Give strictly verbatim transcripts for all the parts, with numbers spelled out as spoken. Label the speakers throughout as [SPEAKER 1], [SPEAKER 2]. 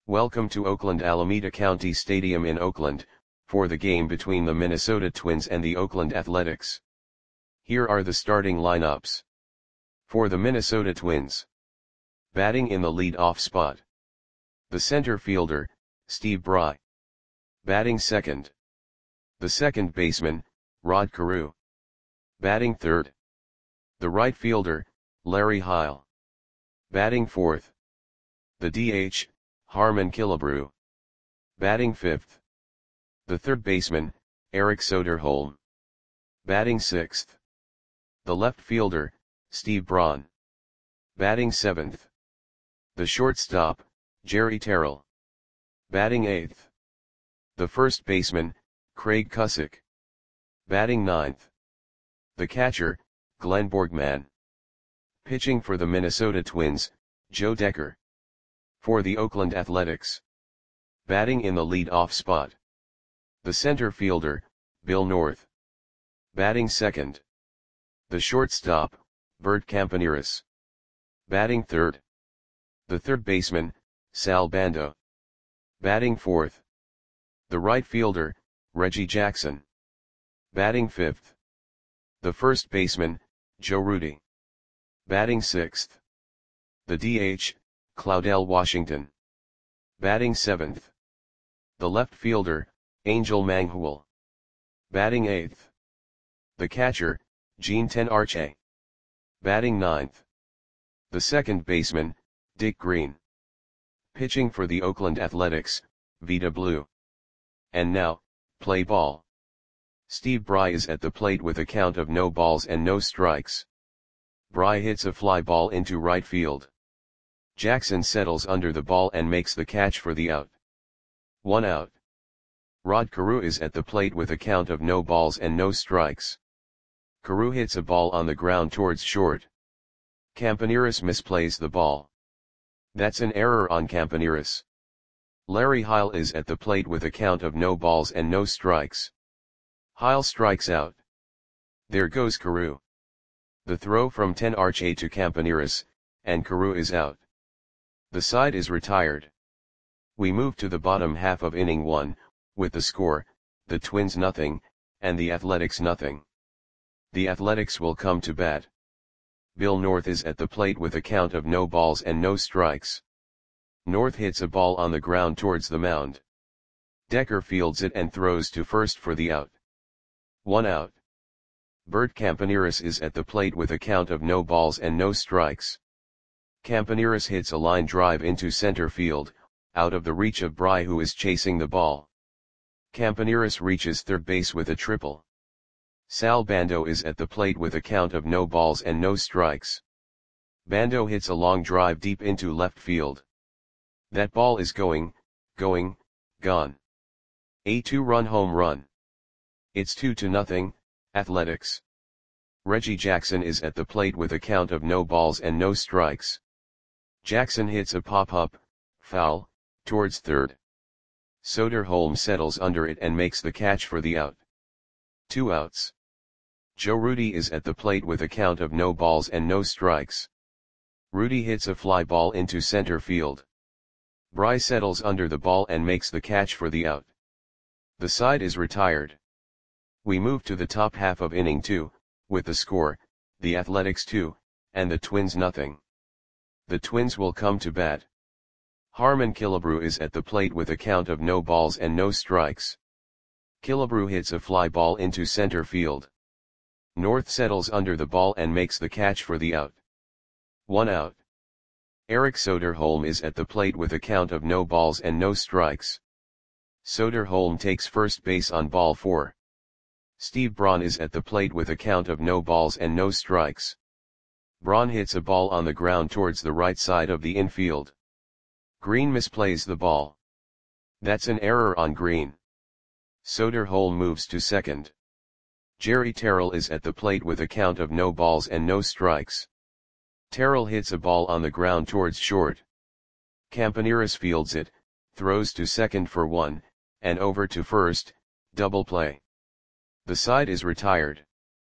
[SPEAKER 1] Welcome to Oakland Alameda County Stadium in Oakland, for the game between the Minnesota Twins and the Oakland Athletics. Here are the starting lineups. For the Minnesota Twins. Batting in the lead-off spot. The center fielder, Steve Bry. Batting second. The second baseman, Rod Carew. Batting third. The right fielder, Larry Heil. Batting fourth. The D H, Harmon Killebrew. Batting fifth. The third baseman, Eric Soderholm. Batting sixth. The left fielder, Steve Braun. Batting seventh. The shortstop, Jerry Terrell. Batting eighth. The first baseman, Craig Cusick. Batting ninth. The catcher, Glenn Borgman. Pitching for the Minnesota Twins, Joe Decker. For the Oakland Athletics. Batting in the lead-off spot. The center fielder, Bill North. Batting second. The shortstop, Bert Campaneris. Batting third. The third baseman, Sal Bando. Batting fourth. The right fielder, Reggie Jackson. Batting fifth. The first baseman, Joe Rudi. Batting sixth. The D H, Claudell Washington. Batting seventh. The left fielder, Angel Manghul. Batting eighth. The catcher, Gene Tenarche. Batting ninth. The second baseman, Dick Green. Pitching for the Oakland Athletics, Vida Blue. And now, play ball. Steve Bry is at the plate with a count of no balls and no strikes. Bry hits a fly ball into right field. Jackson settles under the ball and makes the catch for the out. One out. Rod Carew is at the plate with a count of no balls and no strikes. Carew hits a ball on the ground towards short. Campaneris misplays the ball. That's an error on Campaneris. Larry Heil is at the plate with a count of no balls and no strikes. Heil strikes out. There goes Carew. The throw from Tenarche to Campaneris, and Carew is out. The side is retired. We move to the bottom half of inning one, with the score, the Twins nothing, and the Athletics nothing. The Athletics will come to bat. Bill North is at the plate with a count of no balls and no strikes. North hits a ball on the ground towards the mound. Decker fields it and throws to first for the out. One out. Bert Campaneris is at the plate with a count of no balls and no strikes. Campaneris hits a line drive into center field, out of the reach of Bry, who is chasing the ball. Campaneris reaches third base with a triple. Sal Bando is at the plate with a count of no balls and no strikes. Bando hits a long drive deep into left field. That ball is going, going, gone. A two-run home run. It's two to nothing, Athletics. Reggie Jackson is at the plate with a count of no balls and no strikes. Jackson hits a pop-up, foul, towards third. Soderholm settles under it and makes the catch for the out. Two outs. Joe Rudi is at the plate with a count of no balls and no strikes. Rudi hits a fly ball into center field. Bry settles under the ball and makes the catch for the out. The side is retired. We move to the top half of inning two, with the score, the Athletics two, and the Twins nothing. The Twins will come to bat. Harmon Killebrew is at the plate with a count of no balls and no strikes. Killebrew hits a fly ball into center field. North settles under the ball and makes the catch for the out. One out. Eric Soderholm is at the plate with a count of no balls and no strikes. Soderholm takes first base on ball four. Steve Braun is at the plate with a count of no balls and no strikes. Braun hits a ball on the ground towards the right side of the infield. Green misplays the ball. That's an error on Green. Soderholm moves to second. Jerry Terrell is at the plate with a count of no balls and no strikes. Terrell hits a ball on the ground towards short. Campaneris fields it, throws to second for one, and over to first, double play. The side is retired.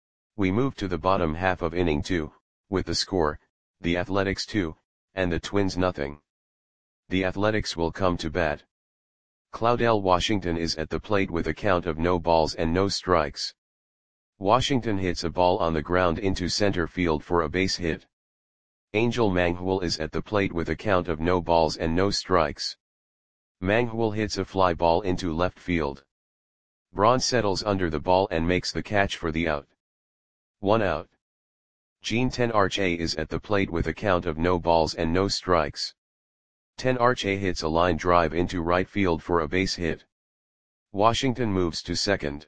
[SPEAKER 1] We move to the bottom half of inning two, with the score, the Athletics two, and the Twins nothing. The Athletics will come to bat. Cloudell Washington is at the plate with a count of no balls and no strikes. Washington hits a ball on the ground into center field for a base hit. Angel Manghwal is at the plate with a count of no balls and no strikes. Manghwal hits a fly ball into left field. Braun settles under the ball and makes the catch for the out. One out. Jean Tenarche is at the plate with a count of no balls and no strikes. Tenarche hits a line drive into right field for a base hit. Washington moves to second.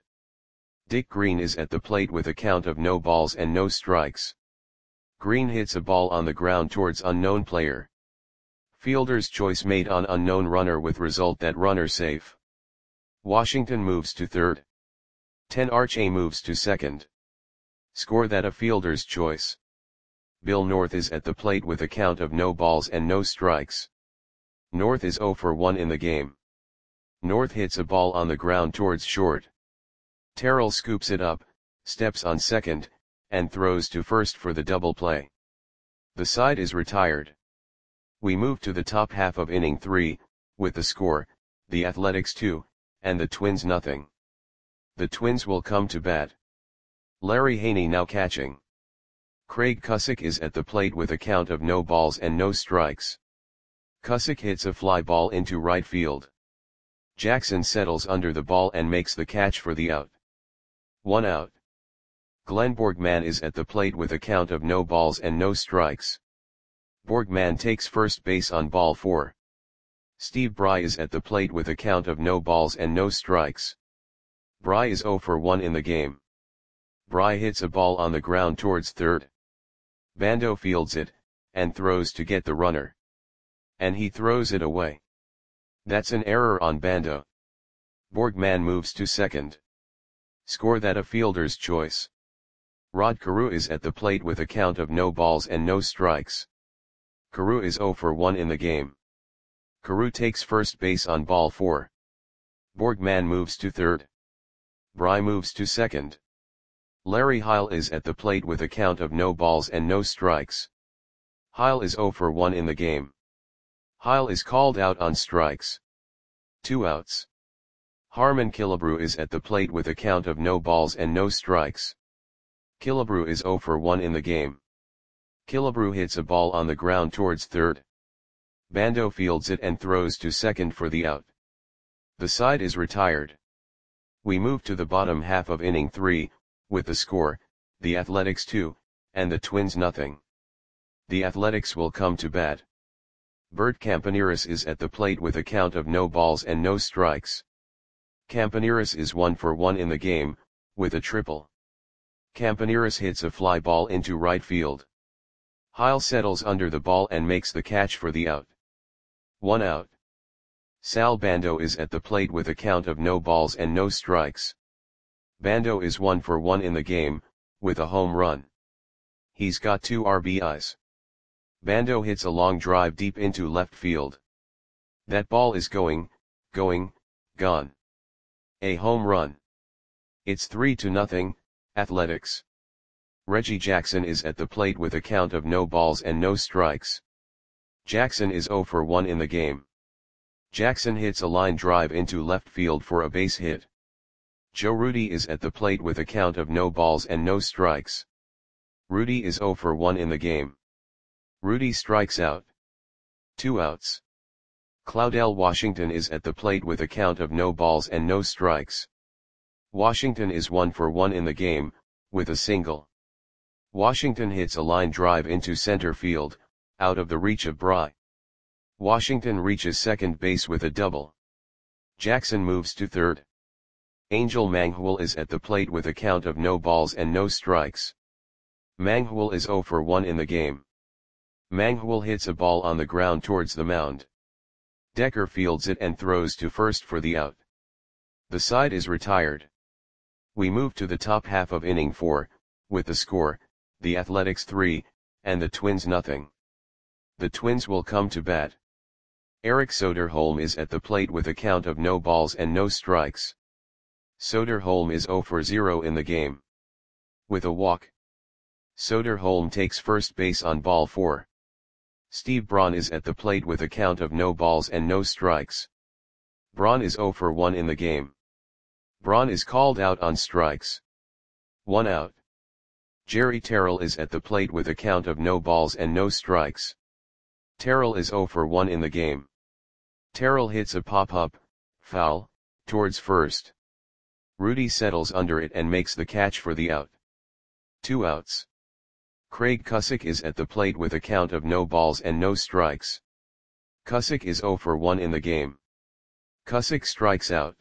[SPEAKER 1] Dick Green is at the plate with a count of no balls and no strikes. Green hits a ball on the ground towards unknown player. Fielder's choice made on unknown runner with result that runner safe. Washington moves to third. Tenarche moves to second. Score that a fielder's choice. Bill North is at the plate with a count of no balls and no strikes. North is zero for one in the game. North hits a ball on the ground towards short. Terrell scoops it up, steps on second, and throws to first for the double play. The side is retired. We move to the top half of inning three, with the score, the Athletics two, and the Twins nothing. The Twins will come to bat. Larry Haney now catching. Craig Cusick is at the plate with a count of no balls and no strikes. Cusick hits a fly ball into right field. Jackson settles under the ball and makes the catch for the out. One out. Glenn Borgman is at the plate with a count of no balls and no strikes. Borgman takes first base on ball four. Steve Bry is at the plate with a count of no balls and no strikes. Bry is zero for one in the game. Bry hits a ball on the ground towards third. Bando fields it, and throws to get the runner. And he throws it away. That's an error on Bando. Borgman moves to second. Score that a fielder's choice. Rod Carew is at the plate with a count of no balls and no strikes. Carew is zero for one in the game. Carew takes first base on ball four. Borgman moves to third. Bry moves to second. Larry Heil is at the plate with a count of no balls and no strikes. Heil is zero for one in the game. Heil is called out on strikes. Two outs. Harmon Killebrew is at the plate with a count of no balls and no strikes. Killebrew is zero for one in the game. Killebrew hits a ball on the ground towards third. Bando fields it and throws to second for the out. The side is retired. We move to the bottom half of inning three, with the score, the Athletics two, and the Twins nothing. The Athletics will come to bat. Bert Campaneris is at the plate with a count of no balls and no strikes. Campaneris is one for one in the game, with a triple. Campaneris hits a fly ball into right field. Heil settles under the ball and makes the catch for the out. One out. Sal Bando is at the plate with a count of no balls and no strikes. Bando is one for one in the game, with a home run. He's got two R B Is. Bando hits a long drive deep into left field. That ball is going, going, gone. A home run. It's three to nothing, Athletics. Reggie Jackson is at the plate with a count of no balls and no strikes. Jackson is zero for one in the game. Jackson hits a line drive into left field for a base hit. Joe Rudi is at the plate with a count of no balls and no strikes. Rudi is zero for one in the game. Rudi strikes out. Two outs. Cloudell Washington is at the plate with a count of no balls and no strikes. Washington is one for one in the game, with a single. Washington hits a line drive into center field, out of the reach of Bry. Washington reaches second base with a double. Jackson moves to third. Angel Manghwal is at the plate with a count of no balls and no strikes. Manghwal is zero for one in the game. Manghwal hits a ball on the ground towards the mound. Decker fields it and throws to first for the out. The side is retired. We move to the top half of inning four, with the score, the Athletics three, and the Twins nothing. The Twins will come to bat. Eric Soderholm is at the plate with a count of no balls and no strikes. Soderholm is zero for zero in the game. With a walk. Soderholm takes first base on ball four. Steve Braun is at the plate with a count of no balls and no strikes. Braun is zero for one in the game. Braun is called out on strikes. One out. Jerry Terrell is at the plate with a count of no balls and no strikes. Terrell is zero for one in the game. Terrell hits a pop-up, foul, towards first. Rudy settles under it and makes the catch for the out. Two outs. Craig Cusick is at the plate with a count of no balls and no strikes. Cusick is zero for one in the game. Cusick strikes out.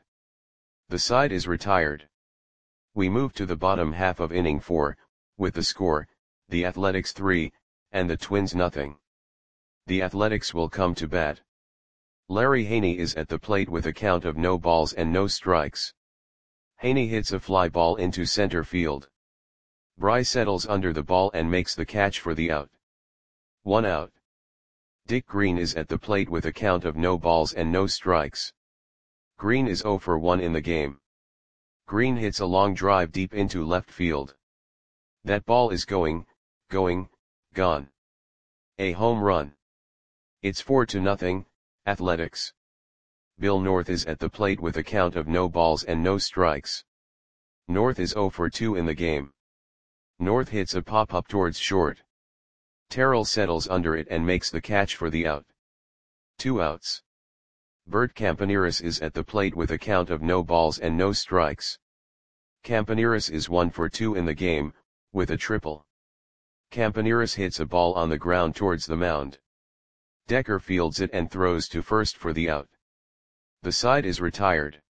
[SPEAKER 1] The side is retired. We move to the bottom half of inning four, with the score, the Athletics three, and the Twins nothing. The Athletics will come to bat. Larry Haney is at the plate with a count of no balls and no strikes. Haney hits a fly ball into center field. Bryce settles under the ball and makes the catch for the out. One out. Dick Green is at the plate with a count of no balls and no strikes. Green is zero for one in the game. Green hits a long drive deep into left field. That ball is going, going, gone. A home run. It's four to nothing, Athletics. Bill North is at the plate with a count of no balls and no strikes. North is zero for two in the game. North hits a pop-up towards short. Terrell settles under it and makes the catch for the out. Two outs. Bert Campaneris is at the plate with a count of no balls and no strikes. Campaneris is one for two in the game, with a triple. Campaneris hits a ball on the ground towards the mound. Decker fields it and throws to first for the out. The side is retired.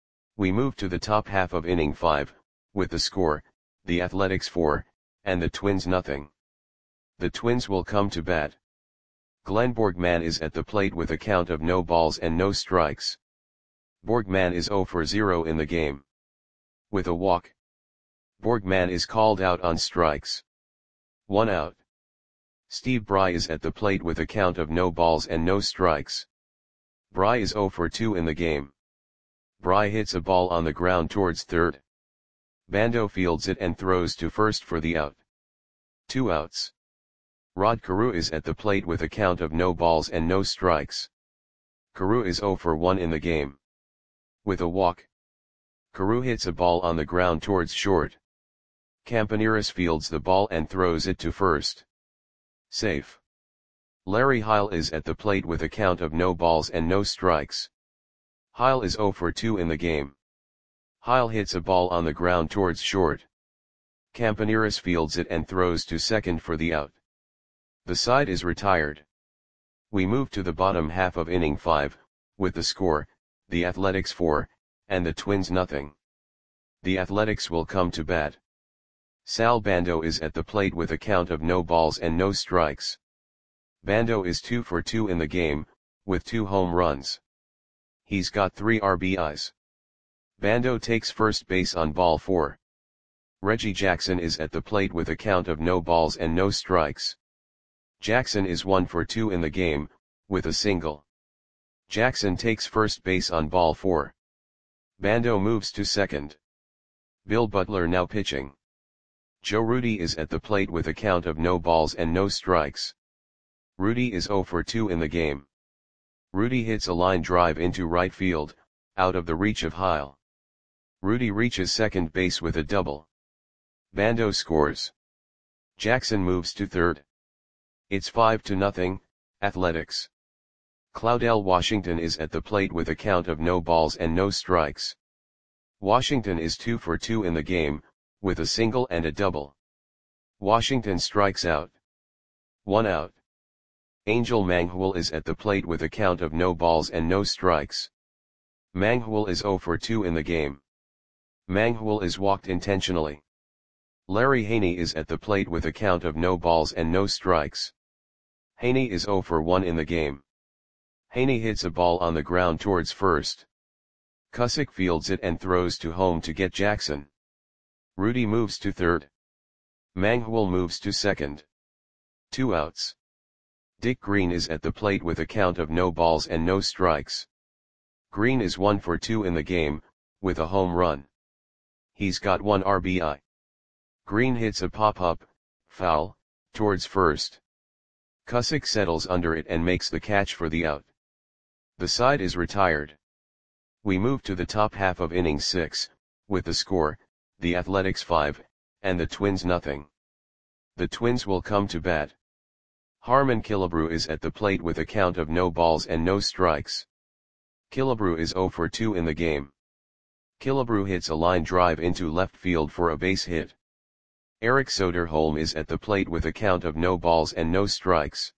[SPEAKER 1] We move to the top half of inning five, with the score, the Athletics four, and the Twins nothing. The Twins will come to bat. Glenn Borgman is at the plate with a count of no balls and no strikes. Borgman is zero for zero in the game. With a walk. Borgman is called out on strikes. One out. Steve Bry is at the plate with a count of no balls and no strikes. Bry is zero for two in the game. Bry hits a ball on the ground towards third. Bando fields it and throws to first for the out. Two outs. Rod Carew is at the plate with a count of no balls and no strikes. Carew is zero for one in the game. With a walk. Carew hits a ball on the ground towards short. Campaneris fields the ball and throws it to first. Safe. Larry Heil is at the plate with a count of no balls and no strikes. Heil is zero for two in the game. Heil hits a ball on the ground towards short. Campaneris fields it and throws to second for the out. The side is retired. We move to the bottom half of inning five, with the score, the Athletics four, and the Twins nothing. The Athletics will come to bat. Sal Bando is at the plate with a count of no balls and no strikes. Bando is two for two in the game, with two home runs. He's got three R B Is. Bando takes first base on ball four. Reggie Jackson is at the plate with a count of no balls and no strikes. Jackson is one for two in the game, with a single. Jackson takes first base on ball four. Bando moves to second. Bill Butler now pitching. Joe Rudy is at the plate with a count of no balls and no strikes. Rudy is zero for two in the game. Rudy hits a line drive into right field, out of the reach of Heil. Rudy reaches second base with a double. Bando scores. Jackson moves to third. It's five to nothing, Athletics. Claudell Washington is at the plate with a count of no balls and no strikes. Washington is two for two in the game, with a single and a double. Washington strikes out. One out. Angel Manghul is at the plate with a count of no balls and no strikes. Manghul is zero for two in the game. Manghul is walked intentionally. Larry Haney is at the plate with a count of no balls and no strikes. Haney is zero for one in the game. Haney hits a ball on the ground towards first. Cusick fields it and throws to home to get Jackson. Rudy moves to third. Manghul moves to second. Two outs. Dick Green is at the plate with a count of no balls and no strikes. Green is one for two in the game, with a home run. He's got one R B I. Green hits a pop-up, foul, towards first. Cusick settles under it and makes the catch for the out. The side is retired. We move to the top half of inning six, with the score, the Athletics five, and the Twins nothing. The Twins will come to bat. Harmon Killebrew is at the plate with a count of no balls and no strikes. Killebrew is oh for two in the game. Killebrew hits a line drive into left field for a base hit. Eric Soderholm is at the plate with a count of no balls and no strikes.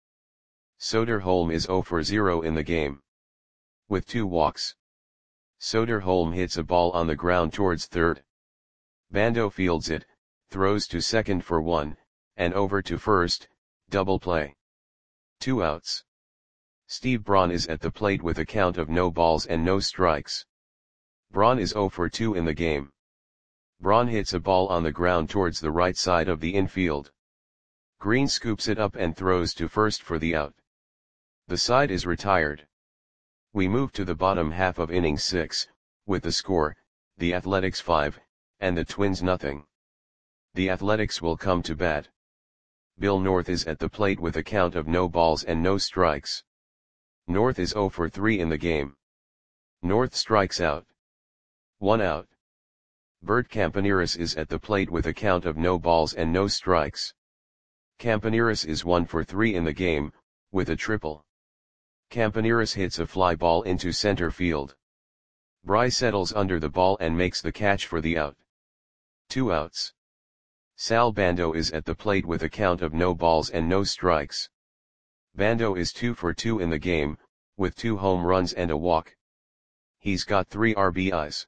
[SPEAKER 1] Soderholm is oh for zero in the game. With two walks. Soderholm hits a ball on the ground towards third. Bando fields it, throws to second for one, and over to first, double play. Two outs. Steve Braun is at the plate with a count of no balls and no strikes. Braun is oh for two in the game. Braun hits a ball on the ground towards the right side of the infield. Green scoops it up and throws to first for the out. The side is retired. We move to the bottom half of inning six, with the score, the Athletics five, and the Twins nothing. The Athletics will come to bat. Bill North is at the plate with a count of no balls and no strikes. North is oh for three in the game. North strikes out. One out. Bert Campaneris is at the plate with a count of no balls and no strikes. Campaneris is one for three in the game, with a triple. Campaneris hits a fly ball into center field. Bry settles under the ball and makes the catch for the out. Two outs. Sal Bando is at the plate with a count of no balls and no strikes. Bando is two for two in the game, with two home runs and a walk. He's got three R B Is.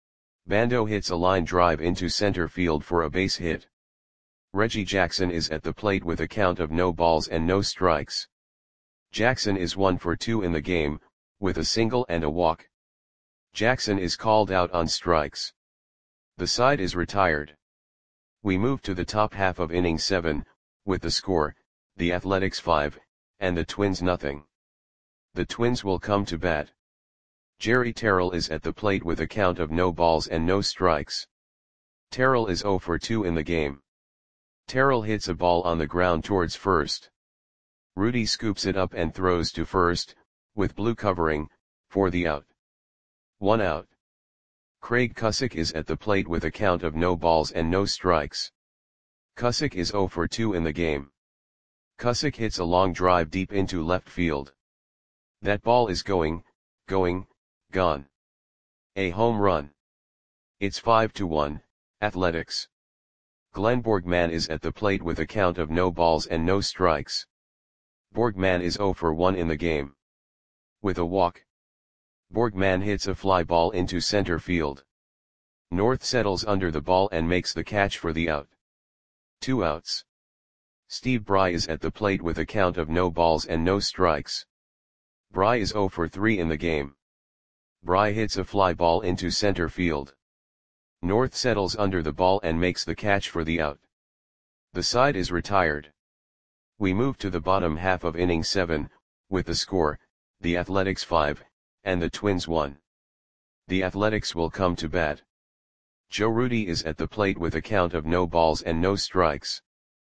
[SPEAKER 1] Bando hits a line drive into center field for a base hit. Reggie Jackson is at the plate with a count of no balls and no strikes. Jackson is one for two in the game, with a single and a walk. Jackson is called out on strikes. The side is retired. We move to the top half of inning seven, with the score, the Athletics five, and the Twins nothing. The Twins will come to bat. Jerry Terrell is at the plate with a count of no balls and no strikes. Terrell is oh for two in the game. Terrell hits a ball on the ground towards first. Rudy scoops it up and throws to first, with blue covering, for the out. One out. Craig Cusick is at the plate with a count of no balls and no strikes. Cusick is oh for two in the game. Cusick hits a long drive deep into left field. That ball is going, going, gone. A home run. It's five to one, Athletics. Glenn Borgman is at the plate with a count of no balls and no strikes. Borgman is oh for one in the game. With a walk. Borgman hits a fly ball into center field. North settles under the ball and makes the catch for the out. Two outs. Steve Bry is at the plate with a count of no balls and no strikes. Bry is oh for three in the game. Bry hits a fly ball into center field. North settles under the ball and makes the catch for the out. The side is retired. We move to the bottom half of inning seven, with the score, the Athletics five, and the Twins one. The Athletics will come to bat. Joe Rudi is at the plate with a count of no balls and no strikes.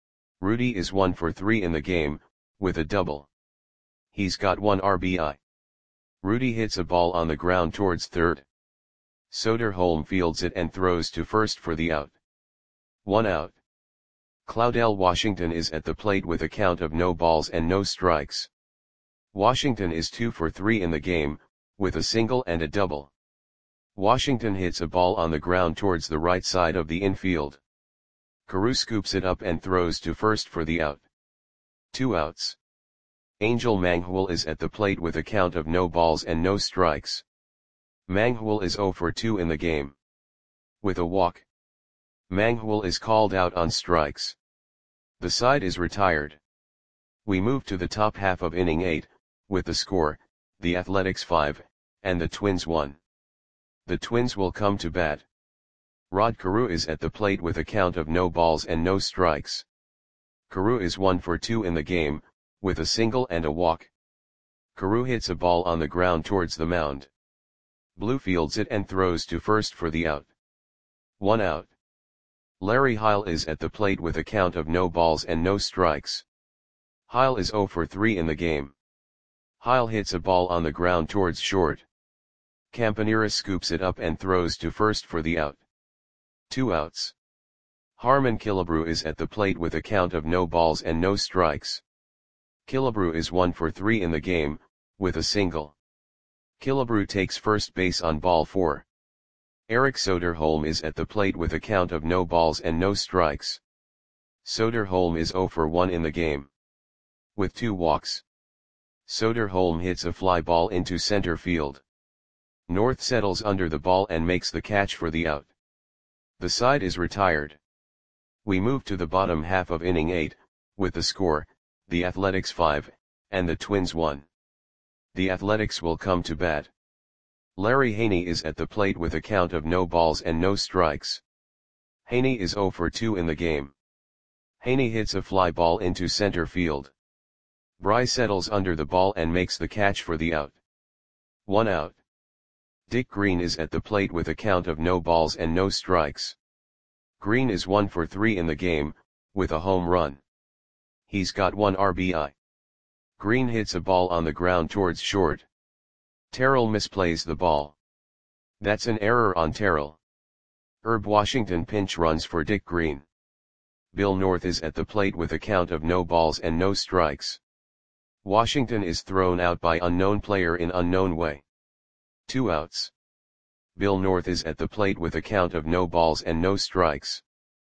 [SPEAKER 1] Rudi is one for three in the game, with a double. He's got one R B I. Rudi hits a ball on the ground towards third. Soderholm fields it and throws to first for the out. One out. Claudell Washington is at the plate with a count of no balls and no strikes. Washington is two for three in the game, with a single and a double. Washington hits a ball on the ground towards the right side of the infield. Carew scoops it up and throws to first for the out. Two outs. Angel Manghwal is at the plate with a count of no balls and no strikes. Manghwal is oh for two in the game. With a walk. Manghwal is called out on strikes. The side is retired. We move to the top half of inning eight, with the score, the Athletics five, and the Twins one. The Twins will come to bat. Rod Carew is at the plate with a count of no balls and no strikes. Carew is one for two in the game, with a single and a walk. Carew hits a ball on the ground towards the mound. Blue fields it and throws to first for the out. One out. Larry Heil is at the plate with a count of no balls and no strikes. Heil is zero for three in the game. Heil hits a ball on the ground towards short. Campaneris scoops it up and throws to first for the out. Two outs. Harman Killebrew is at the plate with a count of no balls and no strikes. Killebrew is one for three in the game, with a single. Killebrew takes first base on ball four. Erik Soderholm is at the plate with a count of no balls and no strikes. Soderholm is zero for one in the game. With two walks. Soderholm hits a fly ball into center field. North settles under the ball and makes the catch for the out. The side is retired. We move to the bottom half of inning eight, with the score, the Athletics five, and the Twins one. The Athletics will come to bat. Larry Haney is at the plate with a count of no balls and no strikes. Haney is zero for two in the game. Haney hits a fly ball into center field. Bry settles under the ball and makes the catch for the out. One out. Dick Green is at the plate with a count of no balls and no strikes. Green is one for three in the game, with a home run. He's got one R B I. Green hits a ball on the ground towards short. Terrell misplays the ball. That's an error on Terrell. Herb Washington pinch runs for Dick Green. Bill North is at the plate with a count of no balls and no strikes. Washington is thrown out by unknown player in unknown way. Two outs. Bill North is at the plate with a count of no balls and no strikes.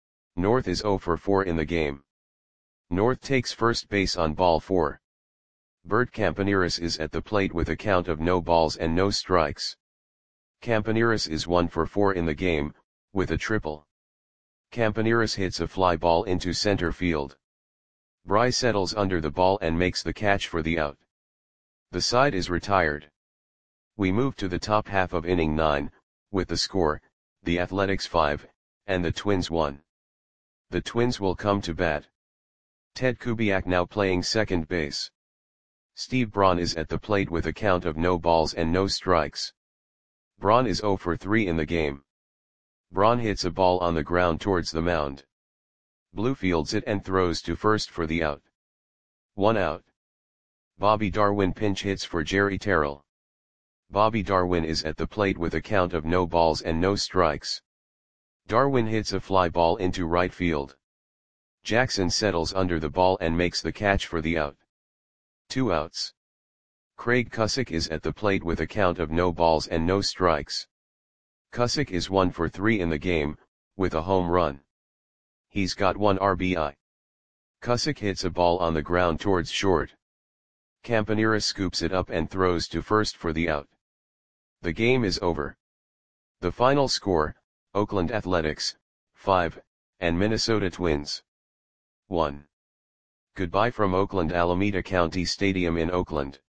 [SPEAKER 1] North is zero for four in the game. North takes first base on ball four. Bert Campaneris is at the plate with a count of no balls and no strikes. Campaneris is one for four in the game, with a triple. Campaneris hits a fly ball into center field. Bry settles under the ball and makes the catch for the out. The side is retired. We move to the top half of inning nine, with the score, the Athletics five, and the Twins one. The Twins will come to bat. Ted Kubiak now playing second base. Steve Braun is at the plate with a count of no balls and no strikes. Braun is zero for three in the game. Braun hits a ball on the ground towards the mound. Blue fields it and throws to first for the out. One out. Bobby Darwin pinch hits for Jerry Terrell. Bobby Darwin is at the plate with a count of no balls and no strikes. Darwin hits a fly ball into right field. Jackson settles under the ball and makes the catch for the out. Two outs. Craig Cusick is at the plate with a count of no balls and no strikes. Cusick is one for three in the game, with a home run. He's got one R B I. Cusick hits a ball on the ground towards short. Campaneris scoops it up and throws to first for the out. The game is over. The final score, Oakland Athletics, five, and Minnesota Twins, one. Goodbye from Oakland Alameda County Stadium in Oakland.